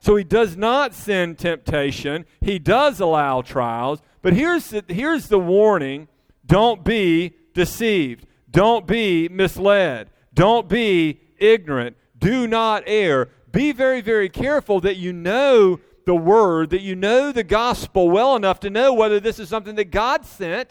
So he does not send temptation. He does allow trials. But here's the warning. Don't be deceived. Don't be misled. Don't be ignorant. Do not err. Be very, very careful that you know the Word, that you know the gospel well enough to know whether this is something that God sent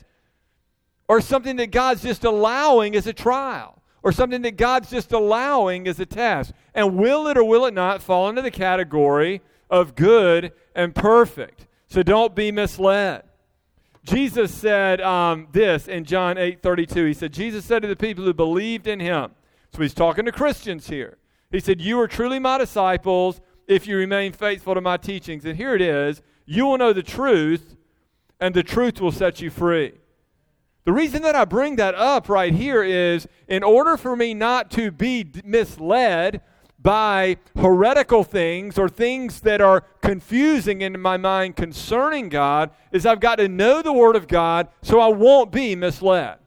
or something that God's just allowing as a trial or something that God's just allowing as a test. And will it or will it not fall into the category of good and perfect? So don't be misled. Jesus said this in John 8:32. He said, Jesus said to the people who believed in him, so he's talking to Christians here. He said, you are truly my disciples if you remain faithful to my teachings. And here it is, you will know the truth, and the truth will set you free. The reason that I bring that up right here is in order for me not to be misled by heretical things or things that are confusing in my mind concerning God, is I've got to know the Word of God so I won't be misled.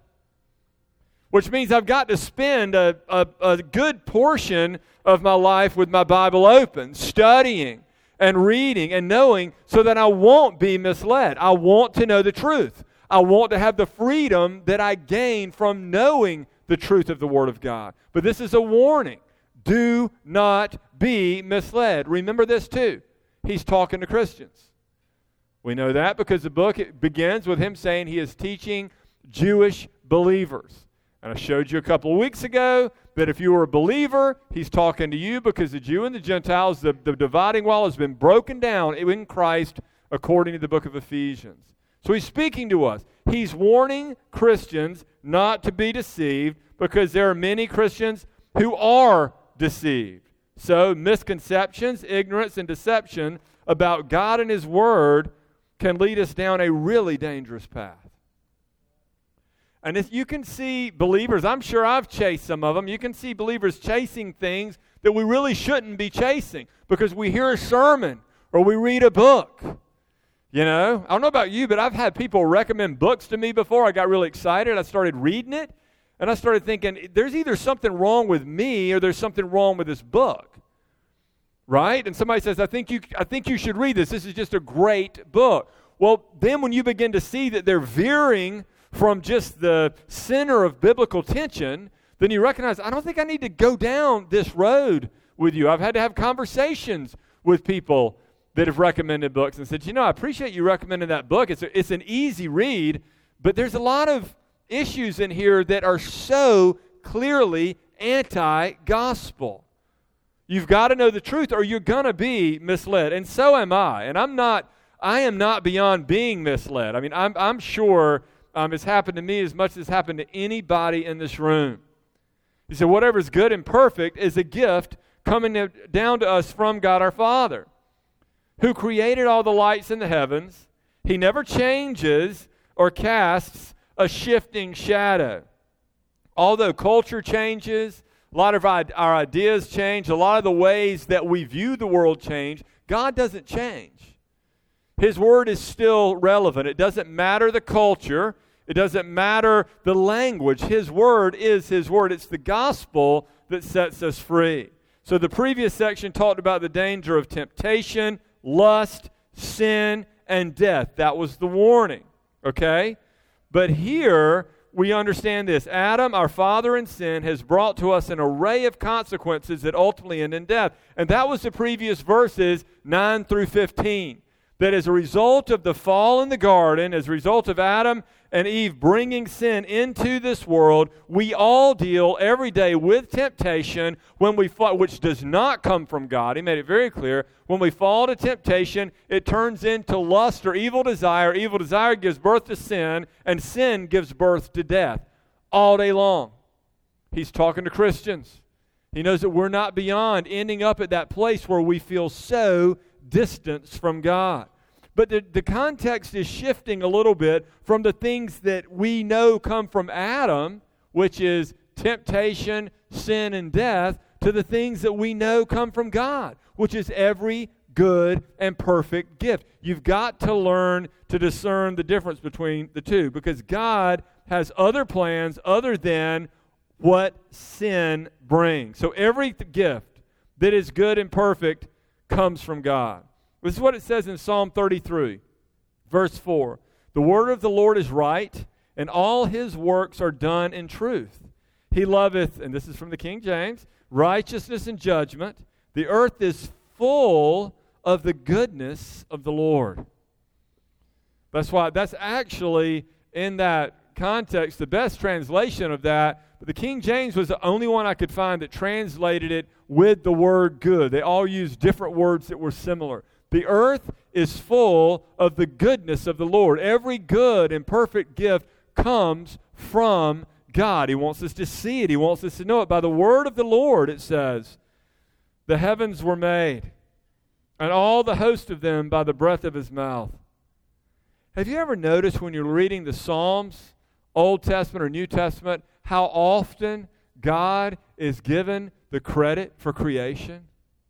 Which means I've got to spend a good portion of my life with my Bible open, studying and reading and knowing so that I won't be misled. I want to know the truth. I want to have the freedom that I gain from knowing the truth of the Word of God. But this is a warning. Do not be misled. Remember this too. He's talking to Christians. We know that because the book begins with him saying he is teaching Jewish believers. And I showed you a couple of weeks ago that if you were a believer, he's talking to you because the Jew and the Gentiles, the dividing wall has been broken down in Christ according to the book of Ephesians. So he's speaking to us. He's warning Christians not to be deceived because there are many Christians who are deceived. So misconceptions, ignorance, and deception about God and his Word can lead us down a really dangerous path. And if you can see believers, I'm sure I've chased some of them, you can see believers chasing things that we really shouldn't be chasing because we hear a sermon or we read a book. You know, I don't know about you, but I've had people recommend books to me before. I got really excited. I started reading it, and I started thinking, there's either something wrong with me or there's something wrong with this book. Right? And somebody says, I think you should read this. This is just a great book. Well, then when you begin to see that they're veering from just the center of biblical tension, then you recognize, I don't think I need to go down this road with you. I've had to have conversations with people that have recommended books and said, I appreciate you recommending that book. It's an easy read, but there's a lot of issues in here that are so clearly anti-gospel. You've got to know the truth or you're going to be misled. And so am I. And I am not beyond being misled. I mean, I'm sure it's happened to me as much as it's happened to anybody in this room. He said, whatever's good and perfect is a gift coming down to us from God our Father, who created all the lights in the heavens. He never changes or casts a shifting shadow. Although culture changes, a lot of our ideas change, a lot of the ways that we view the world change, God doesn't change. His Word is still relevant. It doesn't matter the culture. It doesn't matter the language. His Word is His Word. It's the gospel that sets us free. So the previous section talked about the danger of temptation, lust, sin, and death. That was the warning, okay? But here we understand this. Adam, our father in sin, has brought to us an array of consequences that ultimately end in death. And that was the previous verses 9 through 15. That as a result of the fall in the garden, as a result of Adam and Eve bringing sin into this world, we all deal every day with temptation when we fall, which does not come from God. He made it very clear. When we fall to temptation, it turns into lust or evil desire. Evil desire gives birth to sin, and sin gives birth to death all day long. He's talking to Christians. He knows that we're not beyond ending up at that place where we feel so distanced from God. But the context is shifting a little bit from the things that we know come from Adam, which is temptation, sin, and death, to the things that we know come from God, which is every good and perfect gift. You've got to learn to discern the difference between the two because God has other plans other than what sin brings. So every gift that is good and perfect comes from God. This is what it says in Psalm 33, verse 4. The word of the Lord is right, and all his works are done in truth. He loveth, and this is from the King James, righteousness and judgment. The earth is full of the goodness of the Lord. That's actually, in that context, the best translation of that. But the King James was the only one I could find that translated it with the word good. They all used different words that were similar. The earth is full of the goodness of the Lord. Every good and perfect gift comes from God. He wants us to see it. He wants us to know it. By the word of the Lord, it says, the heavens were made, and all the host of them by the breath of his mouth. Have you ever noticed when you're reading the Psalms, Old Testament or New Testament, how often God is given the credit for creation?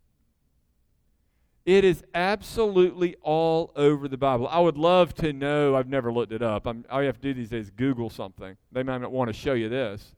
It is absolutely all over the Bible. I would love to know. I've never looked it up. All you have to do these days is Google something. They might not want to show you this.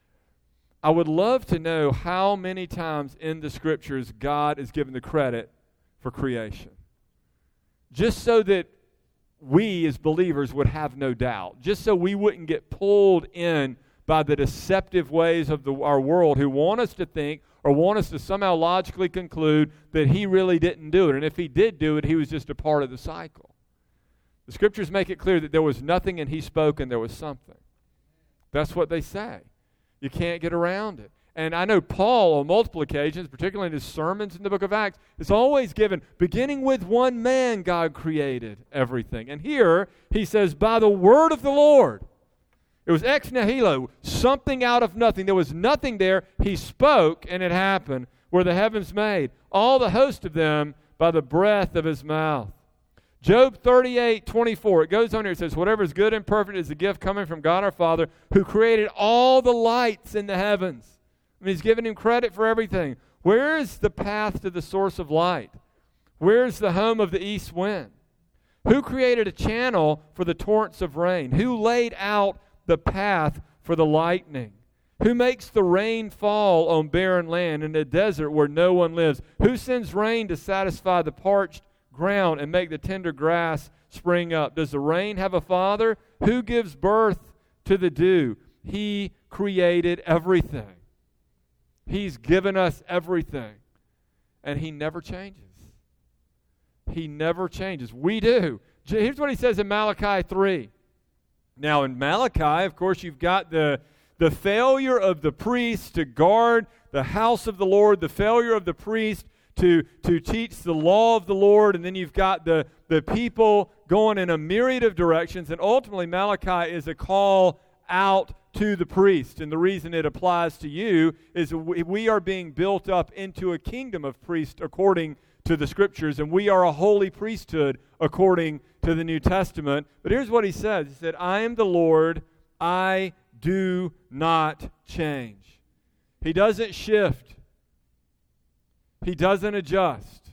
I would love to know how many times in the Scriptures God is given the credit for creation. Just so that we as believers would have no doubt. Just so we wouldn't get pulled in by the deceptive ways of our world who want us to think or want us to somehow logically conclude that he really didn't do it. And if he did do it, he was just a part of the cycle. The Scriptures make it clear that there was nothing and he spoke and there was something. That's what they say. You can't get around it. And I know Paul on multiple occasions, particularly in his sermons in the book of Acts, is always given, beginning with one man, God created everything. And here he says, by the word of the Lord. It was ex nihilo, something out of nothing. There was nothing there. He spoke, and it happened. Were the heavens made, all the host of them by the breath of his mouth. Job 38:24. It goes on here. It says, whatever is good and perfect is a gift coming from God our Father, who created all the lights in the heavens. I mean, he's giving him credit for everything. Where is the path to the source of light? Where is the home of the east wind? Who created a channel for the torrents of rain? Who laid out the path for the lightning? Who makes the rain fall on barren land in a desert where no one lives? Who sends rain to satisfy the parched ground and make the tender grass spring up? Does the rain have a father? Who gives birth to the dew? He created everything. He's given us everything. And he never changes. He never changes. We do. Here's what he says in Malachi 3. Now, in Malachi, of course, you've got the failure of the priest to guard the house of the Lord, the failure of the priest to teach the law of the Lord, and then you've got the people going in a myriad of directions, and ultimately Malachi is a call out to the priest. And the reason it applies to you is we are being built up into a kingdom of priests according to the Scriptures, and we are a holy priesthood according to the New Testament. But here's what he says. He said, I am the Lord, I do not change. He doesn't shift. He doesn't adjust.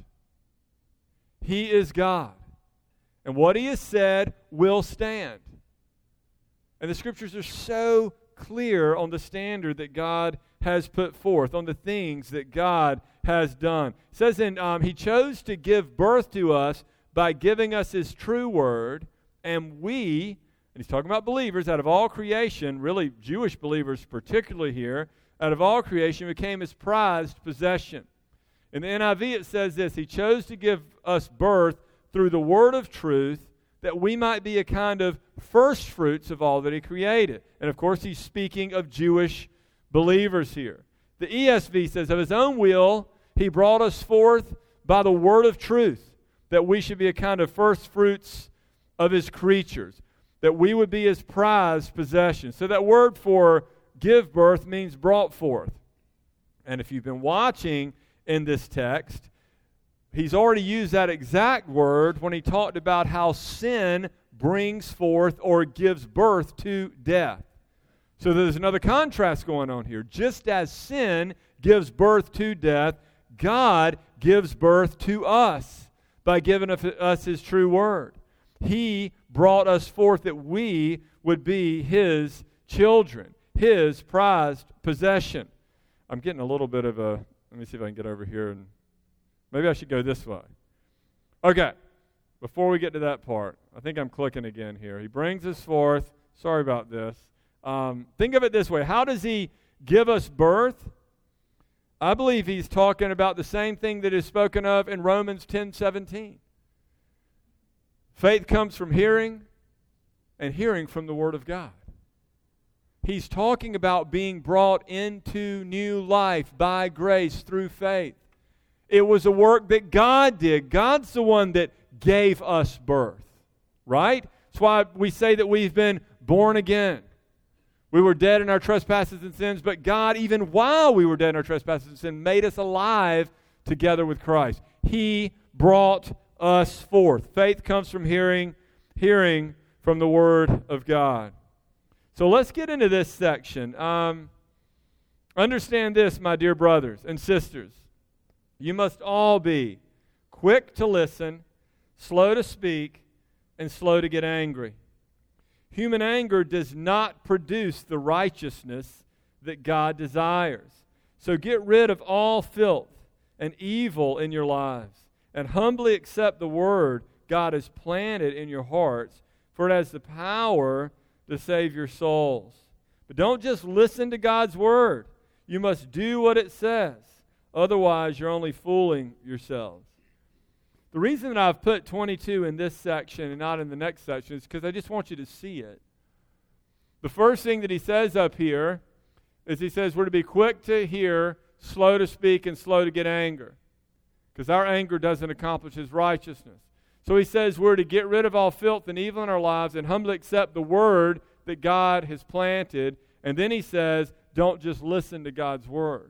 He is God. And what he has said will stand. And the Scriptures are so clear on the standard that God has put forth, on the things that God has done. It says he chose to give birth to us by giving us his true word, and we, and he's talking about believers, out of all creation, really Jewish believers particularly here, out of all creation became his prized possession. In the NIV it says this, he chose to give us birth through the word of truth, that we might be a kind of first fruits of all that he created. And of course he's speaking of Jewish believers here. The ESV says, of his own will he brought us forth by the word of truth, that we should be a kind of first fruits of his creatures, that we would be his prized possession. So that word for give birth means brought forth. And if you've been watching in this text, he's already used that exact word when he talked about how sin brings forth or gives birth to death. So there's another contrast going on here. Just as sin gives birth to death, God gives birth to us by giving us his true word. He brought us forth that we would be his children, his prized possession. I'm getting a little bit of a, let me see if I can get over here and Maybe I should go this way. Okay, before we get to that part, I think I'm clicking again here. He brings us forth. Sorry about this. Think of it this way. How does he give us birth? I believe he's talking about the same thing that is spoken of in Romans 10:17. Faith comes from hearing, and hearing from the Word of God. He's talking about being brought into new life by grace through faith. It was a work that God did. God's the one that gave us birth, right? That's why we say that we've been born again. We were dead in our trespasses and sins, but God, even while we were dead in our trespasses and sins, made us alive together with Christ. He brought us forth. Faith comes from hearing, hearing from the Word of God. So let's get into this section. Understand this, my dear brothers and sisters. You must all be quick to listen, slow to speak, and slow to get angry. Human anger does not produce the righteousness that God desires. So get rid of all filth and evil in your lives, and humbly accept the word God has planted in your hearts, for it has the power to save your souls. But don't just listen to God's word. You must do what it says. Otherwise, you're only fooling yourselves. The reason that I've put 22 in this section and not in the next section is because I just want you to see it. The first thing that he says up here is he says we're to be quick to hear, slow to speak, and slow to get anger. Because our anger doesn't accomplish his righteousness. So he says we're to get rid of all filth and evil in our lives and humbly accept the word that God has planted. And then he says, don't just listen to God's word.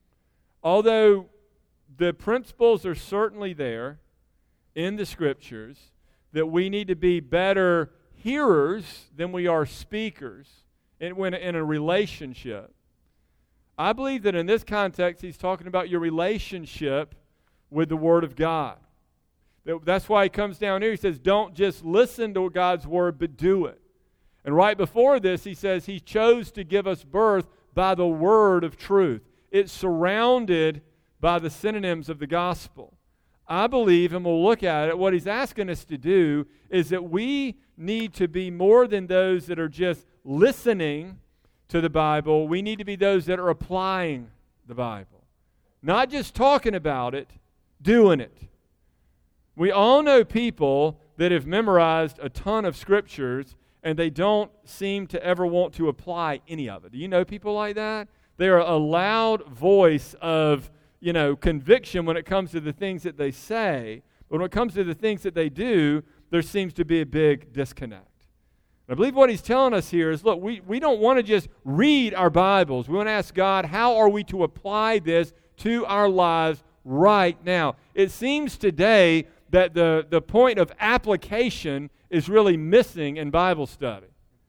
Although the principles are certainly there in the Scriptures, that we need to be better hearers than we are speakers in a relationship. I believe that in this context, he's talking about your relationship with the Word of God. That's why he comes down here. He says, don't just listen to God's Word, but do it. And right before this, he says he chose to give us birth by the word of truth. It's surrounded by the synonyms of the gospel. I believe, and we'll look at it, what he's asking us to do is that we need to be more than those that are just listening to the Bible. We need to be those that are applying the Bible. Not just talking about it, doing it. We all know people that have memorized a ton of scriptures and they don't seem to ever want to apply any of it. Do you know people like that? They're a loud voice of conviction when it comes to the things that they say, but when it comes to the things that they do, there seems to be a big disconnect. I believe what he's telling us here is, look, we don't want to just read our Bibles. We want to ask God, how are we to apply this to our lives right now? It seems today that the point of application is really missing in Bible study.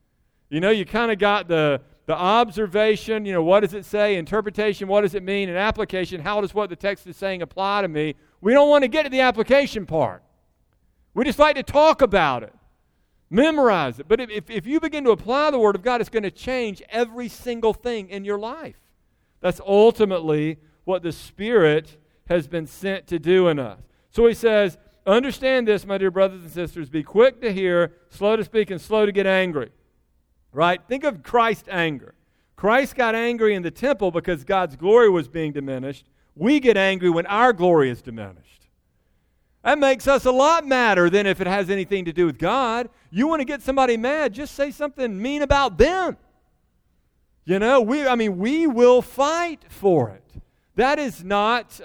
You kind of got the observation, what does it say? Interpretation, what does it mean? And application, how does what the text is saying apply to me? We don't want to get to the application part. We just like to talk about it, memorize it. But if you begin to apply the Word of God, it's going to change every single thing in your life. That's ultimately what the Spirit has been sent to do in us. So he says, understand this, my dear brothers and sisters, be quick to hear, slow to speak, and slow to get angry. Right? Think of Christ's anger. Christ got angry in the temple because God's glory was being diminished. We get angry when our glory is diminished. That makes us a lot madder than if it has anything to do with God. You want to get somebody mad, just say something mean about them. We will fight for it. That is not,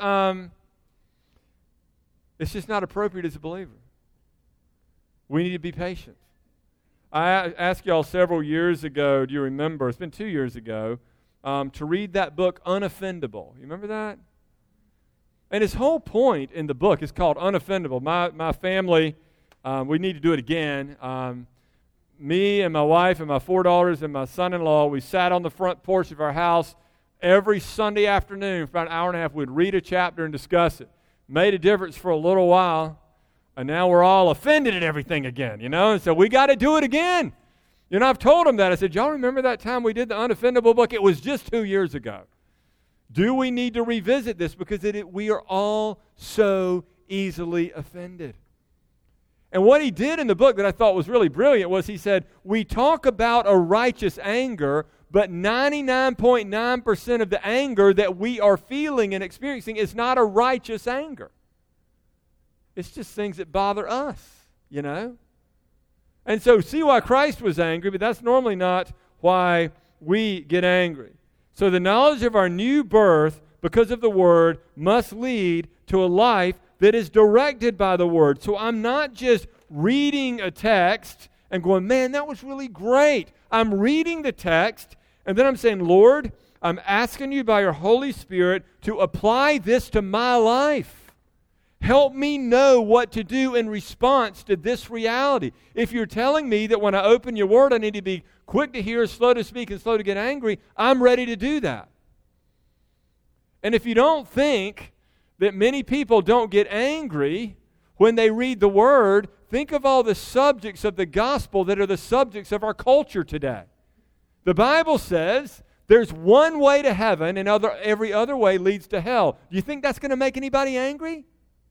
it's just not appropriate as a believer. We need to be patient. I asked y'all several years ago, do you remember? It's been 2 years ago, to read that book, Unoffendable. You remember that? And his whole point in the book is called Unoffendable. My family, we need to do it again. Me and my wife and my 4 daughters and my son-in-law, we sat on the front porch of our house every Sunday afternoon for about an hour and a half. We'd read a chapter and discuss it. Made a difference for a little while. And now we're all offended at everything again, and so we got to do it again. I've told them that. I said, y'all remember that time we did the Unoffendable book? It was just 2 years ago. Do we need to revisit this? Because we are all so easily offended. And what he did in the book that I thought was really brilliant was he said, we talk about a righteous anger, but 99.9% of the anger that we are feeling and experiencing is not a righteous anger. It's just things that bother us, you know? And so see why Christ was angry, but that's normally not why we get angry. So the knowledge of our new birth because of the Word must lead to a life that is directed by the Word. So I'm not just reading a text and going, man, that was really great. I'm reading the text, and then I'm saying, Lord, I'm asking you by your Holy Spirit to apply this to my life. Help me know what to do in response to this reality. If you're telling me that when I open your Word, I need to be quick to hear, slow to speak, and slow to get angry, I'm ready to do that. And if you don't think that many people don't get angry when they read the Word, think of all the subjects of the gospel that are the subjects of our culture today. The Bible says there's one way to heaven and every other way leads to hell. Do you think that's going to make anybody angry?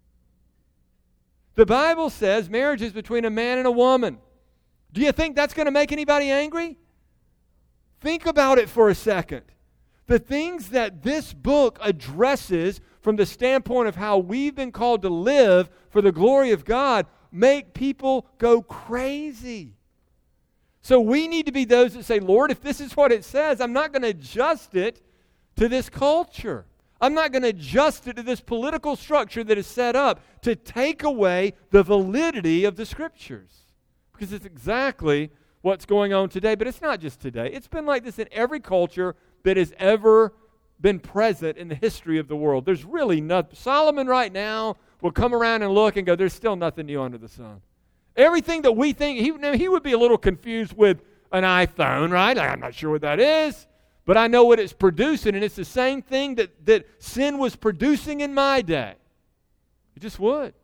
The Bible says marriage is between a man and a woman. Do you think that's going to make anybody angry? Think about it for a second. The things that this book addresses from the standpoint of how we've been called to live for the glory of God make people go crazy. So we need to be those that say, Lord, if this is what it says, I'm not going to adjust it to this culture. I'm not going to adjust it to this political structure that is set up to take away the validity of the Scriptures. Because it's exactly what's going on today. But it's not just today. It's been like this in every culture that has ever been present in the history of the world. There's really nothing. Solomon right now will come around and look and go, there's still nothing new under the sun. Everything that we think, he would be a little confused with an iPhone, right? I'm not sure what that is. But I know what it's producing, and it's the same thing that sin was producing in my day. It just would.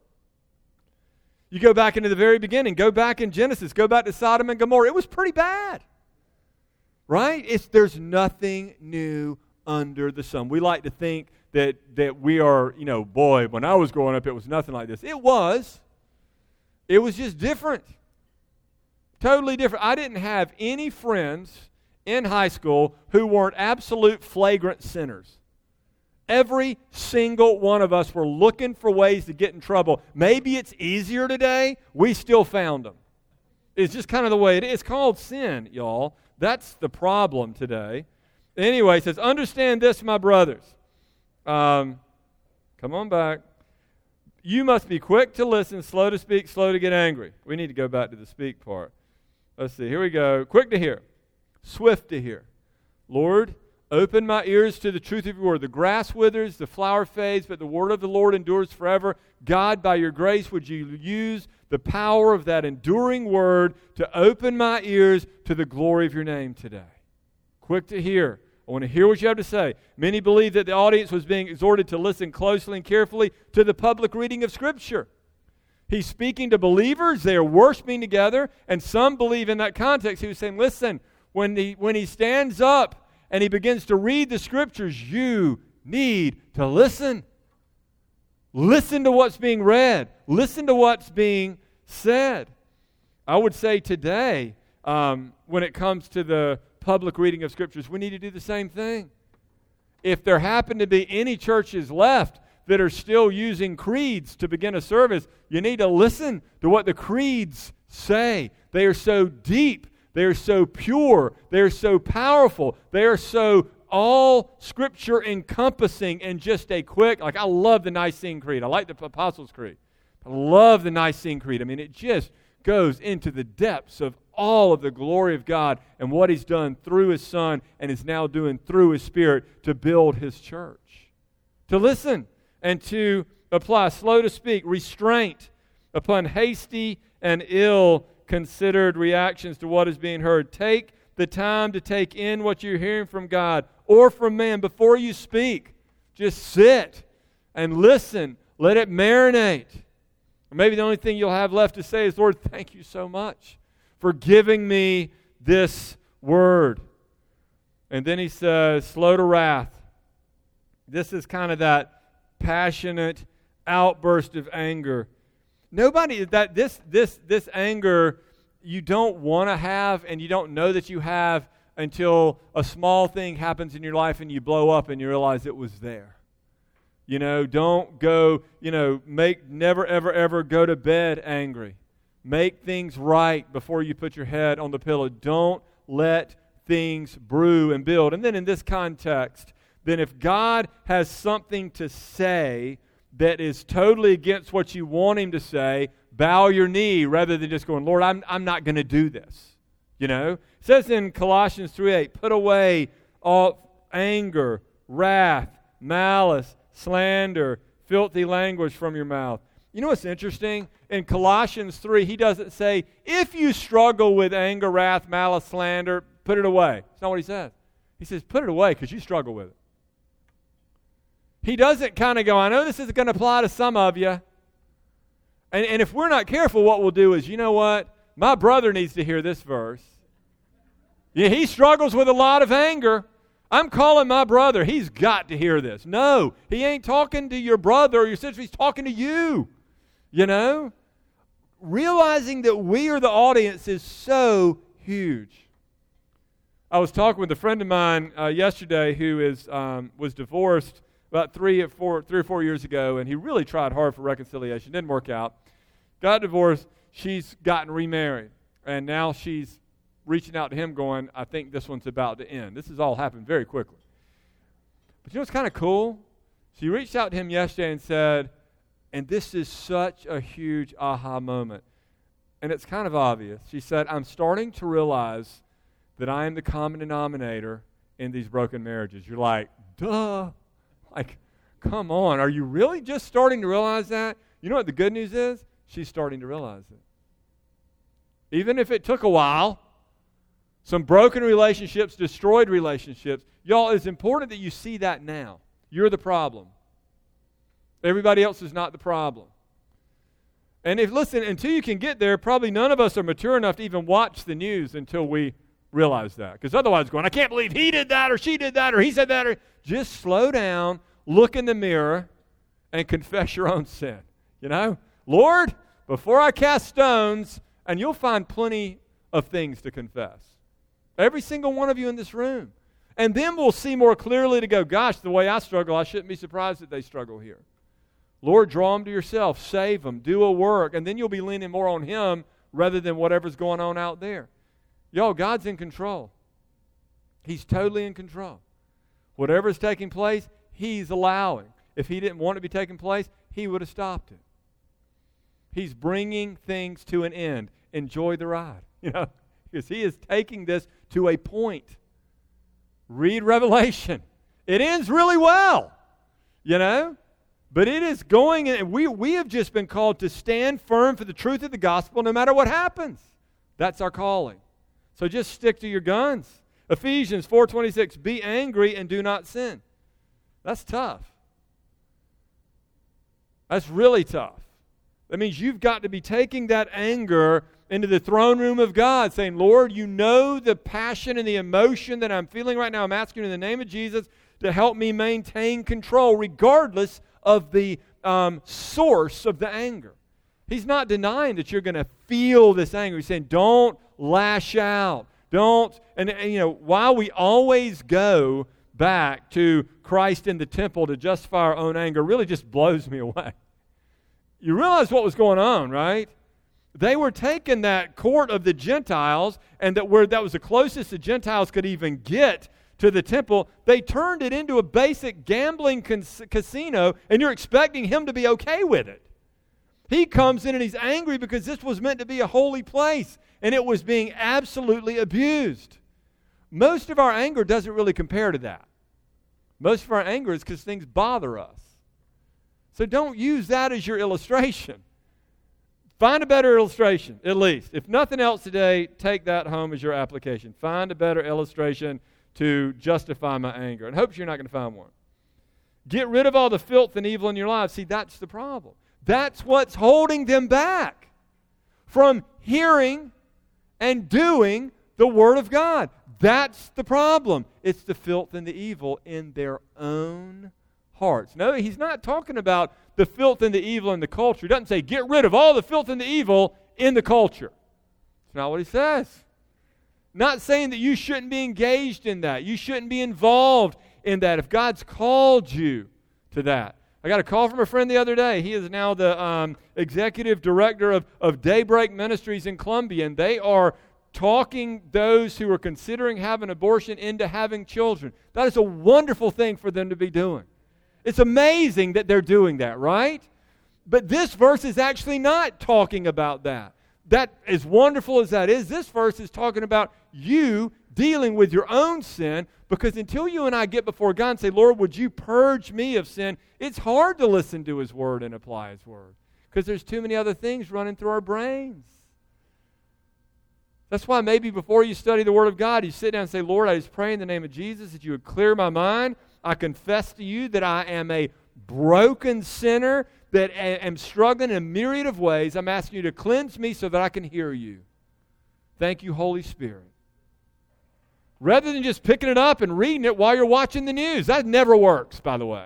You go back into the very beginning, go back in Genesis, go back to Sodom and Gomorrah. It was pretty bad, right? There's nothing new under the sun. We like to think that we are, boy, when I was growing up, it was nothing like this. It was. It was just different. Totally different. I didn't have any friends in high school who weren't absolute flagrant sinners. Every single one of us were looking for ways to get in trouble. Maybe it's easier today. We still found them. It's just kind of the way it is. It's called sin, y'all. That's the problem today. Anyway, it says, understand this, my brothers. Come on back. You must be quick to listen, slow to speak, slow to get angry. We need to go back to the speak part. Let's see. Here we go. Quick to hear. Swift to hear. Lord, open my ears to the truth of your word. The grass withers, the flower fades, but the word of the Lord endures forever. God, by your grace, would you use the power of that enduring word to open my ears to the glory of your name today? Quick to hear. I want to hear what you have to say. Many believe that the audience was being exhorted to listen closely and carefully to the public reading of Scripture. He's speaking to believers. They are worshiping together, and some believe in that context. He was saying, listen, when he stands up and he begins to read the Scriptures, you need to listen. Listen to what's being read. Listen to what's being said. I would say today, when it comes to the public reading of Scriptures, we need to do the same thing. If there happen to be any churches left that are still using creeds to begin a service, you need to listen to what the creeds say. They are so deep. They are so pure. They are so powerful. They are so all Scripture encompassing and just a quick, I love the Nicene Creed. I like the Apostles' Creed. I love the Nicene Creed. I mean, it just goes into the depths of all of the glory of God and what He's done through His Son and is now doing through His Spirit to build His church. To listen and to apply, slow to speak, restraint upon hasty and ill-considered reactions to what is being heard. Take the time to take in what you're hearing from God or from man before you speak. Just sit and listen. Let it marinate. Or maybe the only thing you'll have left to say is, Lord, thank you so much for giving me this word. And then he says, slow to wrath. This is kind of that passionate outburst of anger. This anger you don't want to have, and you don't know that you have until a small thing happens in your life and you blow up and you realize it was there. Don't go, never, ever, ever go to bed angry. Make things right before you put your head on the pillow. Don't let things brew and build. And then in this context, then if God has something to say that is totally against what you want Him to say, bow your knee rather than just going, Lord, I'm not going to do this. It says in Colossians 3:8, put away all anger, wrath, malice, slander, filthy language from your mouth. You know what's interesting? In Colossians 3, he doesn't say, if you struggle with anger, wrath, malice, slander, put it away. That's not what he says. He says, put it away because you struggle with it. He doesn't kind of go, I know this isn't going to apply to some of you. And if we're not careful, what we'll do is, you know what? My brother needs to hear this verse. Yeah, he struggles with a lot of anger. I'm calling my brother. He's got to hear this. No, he ain't talking to your brother or your sister. He's talking to you. Realizing that we are the audience is so huge. I was talking with a friend of mine yesterday who was divorced about 3 or 4 years ago, and he really tried hard for reconciliation. Didn't work out. Got divorced. She's gotten remarried, and now she's reaching out to him going, I think this one's about to end. This has all happened very quickly. But you know what's kind of cool? She reached out to him yesterday and said, and this is such a huge aha moment, and it's kind of obvious. She said, I'm starting to realize that I am the common denominator in these broken marriages. You're like, duh. Like, come on. Are you really just starting to realize that? You know what the good news is? She's starting to realize it. Even if it took a while, some broken relationships, destroyed relationships, y'all, it's important that you see that now. You're the problem. Everybody else is not the problem. And listen, until you can get there, probably none of us are mature enough to even watch the news until we realize that. Because otherwise going, I can't believe he did that or she did that or he said that. Or just slow down, look in the mirror, and confess your own sin. Lord, before I cast stones, and you'll find plenty of things to confess. Every single one of you in this room. And then we'll see more clearly to go, gosh, the way I struggle, I shouldn't be surprised that they struggle here. Lord, draw them to yourself, save them, do a work, and then you'll be leaning more on Him rather than whatever's going on out there. Y'all, God's in control. He's totally in control. Whatever's taking place, He's allowing. If He didn't want it to be taking place, He would have stopped it. He's bringing things to an end. Enjoy the ride, because He is taking this to a point. Read Revelation. It ends really well, but it is going, and we have just been called to stand firm for the truth of the gospel no matter what happens. That's our calling. So just stick to your guns. Ephesians 4:26, be angry and do not sin. That's tough. That's really tough. That means you've got to be taking that anger into the throne room of God, saying, Lord, you know the passion and the emotion that I'm feeling right now. I'm asking you in the name of Jesus to help me maintain control regardless of the source of the anger. He's not denying that you're going to feel this anger. He's saying, don't lash out. Don't, and while we always go back to Christ in the temple to justify our own anger, really just blows me away. You realize what was going on, right? They were taking that court of the Gentiles, and that was the closest the Gentiles could even get to the temple. They turned it into a basic gambling casino, and you're expecting Him to be okay with it. He comes in and He's angry because this was meant to be a holy place, and it was being absolutely abused. Most of our anger doesn't really compare to that. Most of our anger is because things bother us. So don't use that as your illustration. Find a better illustration, at least. If nothing else today, take that home as your application. Find a better illustration to justify my anger. And hope you're not going to find one. Get rid of all the filth and evil in your lives. See, that's the problem. That's what's holding them back from hearing and doing the Word of God. That's the problem. It's the filth and the evil in their own hearts. No, he's not talking about the filth and the evil in the culture. He doesn't say, get rid of all the filth and the evil in the culture. That's not what he says. Not saying that you shouldn't be engaged in that. You shouldn't be involved in that if God's called you to that. I got a call from a friend the other day. He is now the executive director of Daybreak Ministries in Columbia, and they are talking those who are considering having abortion into having children. That is a wonderful thing for them to be doing. It's amazing that they're doing that, right? But this verse is actually not talking about that. That, as wonderful as that is, this verse is talking about you dealing with your own sin, because until you and I get before God and say, Lord, would you purge me of sin, it's hard to listen to His Word and apply His Word, because there's too many other things running through our brains. That's why maybe before you study the Word of God, you sit down and say, Lord, I just pray in the name of Jesus that you would clear my mind. I confess to you that I am a broken sinner, that am struggling in a myriad of ways. I'm asking you to cleanse me so that I can hear you. Thank you, Holy Spirit. Rather than just picking it up and reading it while you're watching the news. That never works, by the way.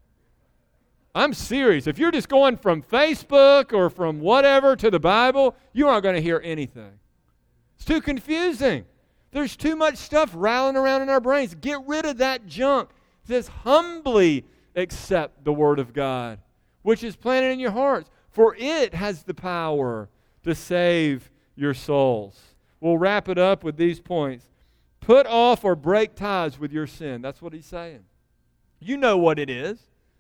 I'm serious. If you're just going from Facebook or from whatever to the Bible, you aren't going to hear anything. It's too confusing. There's too much stuff rattling around in our brains. Get rid of that junk. It says, humbly accept the Word of God, which is planted in your hearts, for it has the power to save your souls. We'll wrap it up with these points. Put off or break ties with your sin. That's what he's saying. You know what it is.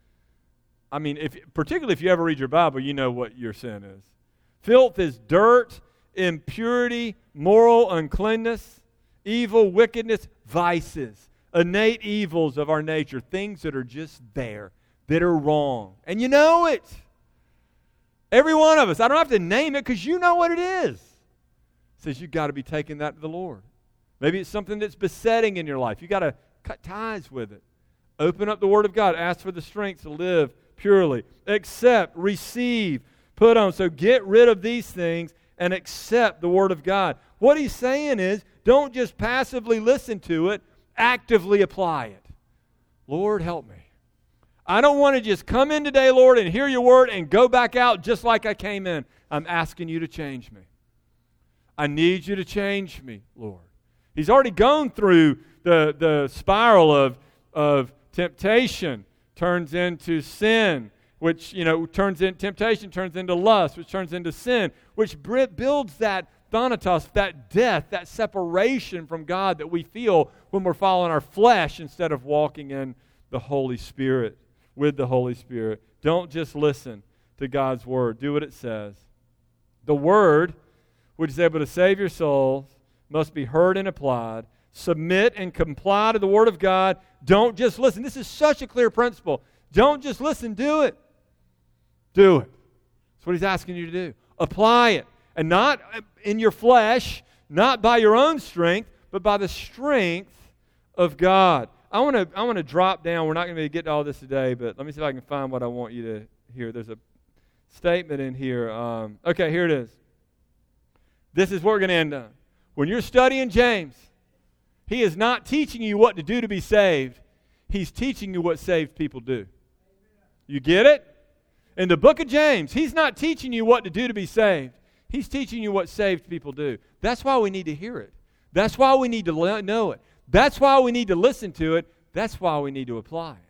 I mean, particularly if you ever read your Bible, you know what your sin is. Filth is dirt, impurity, moral uncleanness, evil, wickedness, vices, innate evils of our nature, things that are just there, that are wrong. And you know it. Every one of us. I don't have to name it because you know what it is. It says you've got to be taking that to the Lord. Maybe it's something that's besetting in your life. You've got to cut ties with it. Open up the Word of God. Ask for the strength to live purely. Accept, receive, put on. So get rid of these things and accept the Word of God. What he's saying is, don't just passively listen to it, actively apply it. Lord, help me. I don't want to just come in today, Lord, and hear your word and go back out just like I came in. I'm asking you to change me. I need you to change me, Lord. He's already gone through the spiral of temptation turns into sin, which, temptation turns into lust, which turns into sin, which builds that thanatos, that death, that separation from God that we feel when we're following our flesh instead of walking in the Holy Spirit, with the Holy Spirit. Don't just listen to God's Word. Do what it says. The Word, which is able to save your souls, must be heard and applied. Submit and comply to the Word of God. Don't just listen. This is such a clear principle. Don't just listen. Do it. Do it. That's what he's asking you to do. Apply it. And not in your flesh, not by your own strength, but by the strength of God. I want to drop down. We're not going to get to all this today, but let me see if I can find what I want you to hear. There's a statement in here. Okay, here it is. This is what we're going to end on. When you're studying James, he is not teaching you what to do to be saved. He's teaching you what saved people do. You get it? In the book of James, he's not teaching you what to do to be saved. He's teaching you what saved people do. That's why we need to hear it. That's why we need to know it. That's why we need to listen to it. That's why we need to apply it.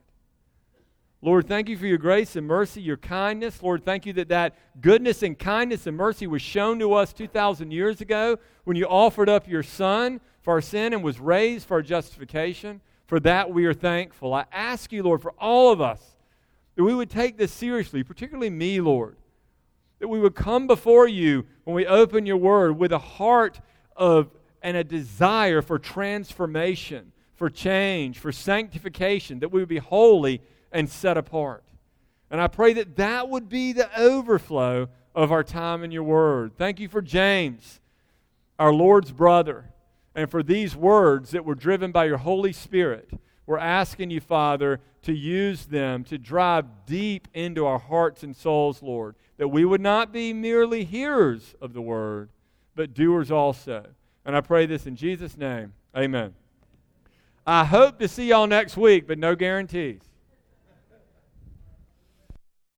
Lord, thank you for your grace and mercy, your kindness. Lord, thank you that goodness and kindness and mercy was shown to us 2,000 years ago when you offered up your Son for our sin and was raised for our justification. For that we are thankful. I ask you, Lord, for all of us, that we would take this seriously, particularly me, Lord, that we would come before you when we open your word with a heart of and a desire for transformation, for change, for sanctification, that we would be holy and set apart. And I pray that that would be the overflow of our time in your word. Thank you for James, our Lord's brother, and for these words that were driven by your Holy Spirit. We're asking you, Father, to use them to drive deep into our hearts and souls, Lord, that we would not be merely hearers of the word, but doers also. And I pray this in Jesus' name. Amen. I hope to see y'all next week, but no guarantees.